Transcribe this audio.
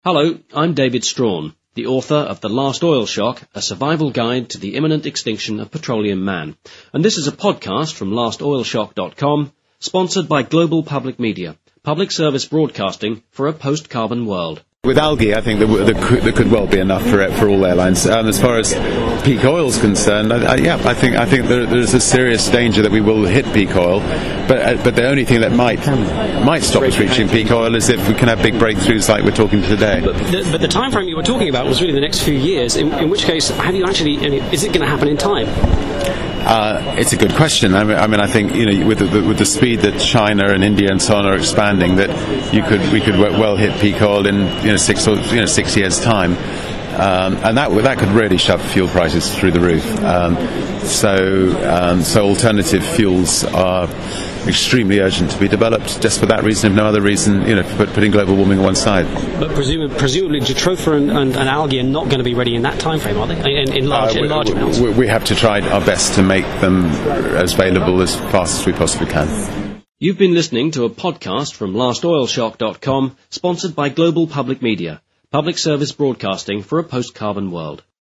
Hello, I'm David Strawn, the author of The Last Oil Shock, a survival guide to the imminent extinction of petroleum man. And this is a podcast from lastoilshock.com, sponsored by Global Public Media, public service broadcasting for a post-carbon world. With algae, I think there could well be enough for all airlines. As far as peak oil is concerned, I think there's a serious danger that we will hit peak oil. But the only thing that might stop us reaching peak oil is if we can have big breakthroughs like we're talking today. But the time frame you were talking about was really the next few years. In which case, have you actually? Is it going to happen in time? It's a good question. I think with the speed that China and India and so on are expanding, that we could well hit peak oil in 6 years' time, and that could really shove fuel prices through the roof. So alternative fuels are extremely urgent to be developed, just for that reason, if no other reason, putting global warming on one side. But presumably Jatropha and algae are not going to be ready in that time frame, are they? In large amounts? We have to try our best to make them as available as fast as we possibly can. You've been listening to a podcast from lastoilshock.com, sponsored by Global Public Media, public service broadcasting for a post-carbon world.